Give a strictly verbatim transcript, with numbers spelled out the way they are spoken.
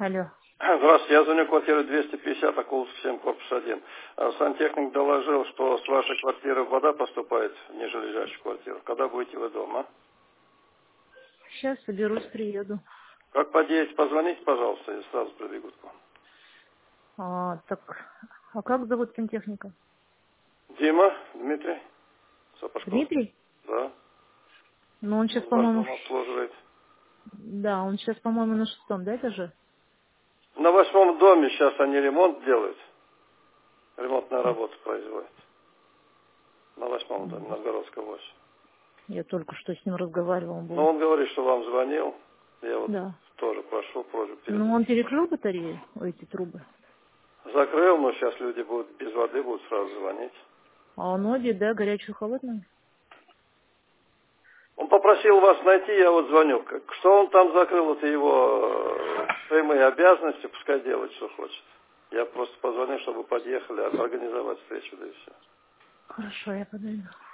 Алло. Здравствуйте, я звоню квартиру двести пятьдесят, Окуловск семь, корпус один. А Сантехник доложил, что с вашей квартиры вода поступает в нижележащую квартиру. Когда будете вы дома? Сейчас соберусь, приеду. Как подъедете, позвоните, пожалуйста, и сразу прибегут к вам. А, так, а как зовут сантехника? Дима, Дмитрий, Сапожков. Дмитрий? Да. Ну, он сейчас, Он ваш по-моему, дом ш- обслуживает. да, он сейчас, по-моему, на шестом, да, этаже? На восьмом доме сейчас они ремонт делают. Ремонтная работа производят. На восьмом доме, на Городской восемь. Я только что с ним разговаривал Но был. он говорит, что вам звонил. Я вот Да. тоже прошу просьбу Ну, передать. он перекрыл батареи, эти трубы. Закрыл, но сейчас люди будут без воды, будут сразу звонить. А он обе, да, горячую, холодную? Он попросил вас найти, я вот звоню. Как- Что он там закрыл, это его э, прямые обязанности, пускай делает, что хочет. Я просто позвонил, чтобы подъехали, организовать встречу, да и все. Хорошо, я подойду.